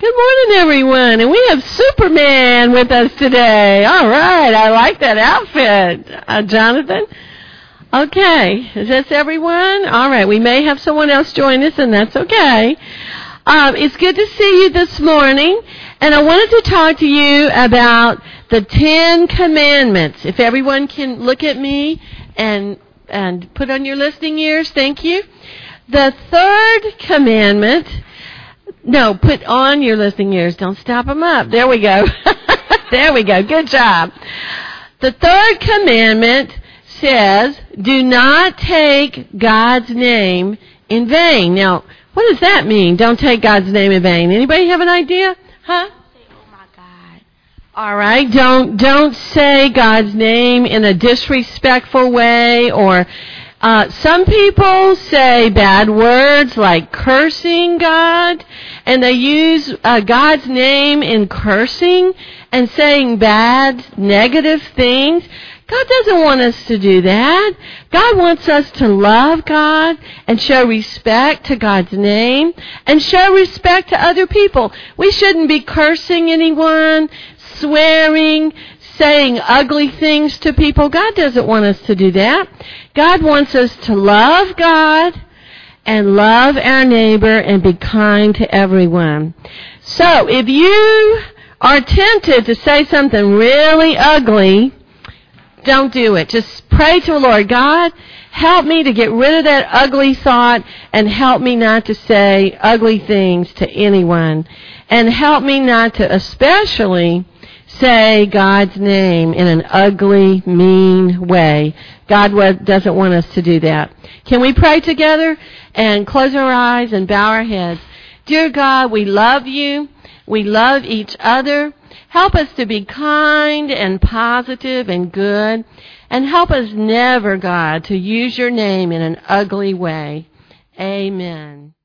Good morning, everyone. And we have Superman with us today. All right. I like that outfit, Jonathan. Okay. Is this everyone? All right. We may have someone else join us, and that's okay. It's good to see you this morning. And I wanted to talk to you about the 10 Commandments. If everyone can look at me and put on your listening ears, thank you. The third commandment... No, put on your listening ears. Don't stop them up. There we go. There we go. Good job. The third commandment says, do not take God's name in vain. Now, what does that mean? Don't take God's name in vain. Anybody have an idea? Huh? Oh my God. All right. Don't say God's name in a disrespectful way or some people say bad words like cursing God, and they use God's name in cursing and saying bad, negative things. God doesn't want us to do that. God wants us to love God and show respect to God's name and show respect to other people. We shouldn't be cursing anyone, swearing, saying ugly things to people. God doesn't want us to do that. God wants us to love God and love our neighbor and be kind to everyone. So if you are tempted to say something really ugly, don't do it. Just pray to the Lord. God, help me to get rid of that ugly thought and help me not to say ugly things to anyone. And help me not to especially say God's name in an ugly, mean way. God doesn't want us to do that. Can we pray together and close our eyes and bow our heads? Dear God, we love you. We love each other. Help us to be kind and positive and good. And help us never, God, to use your name in an ugly way. Amen.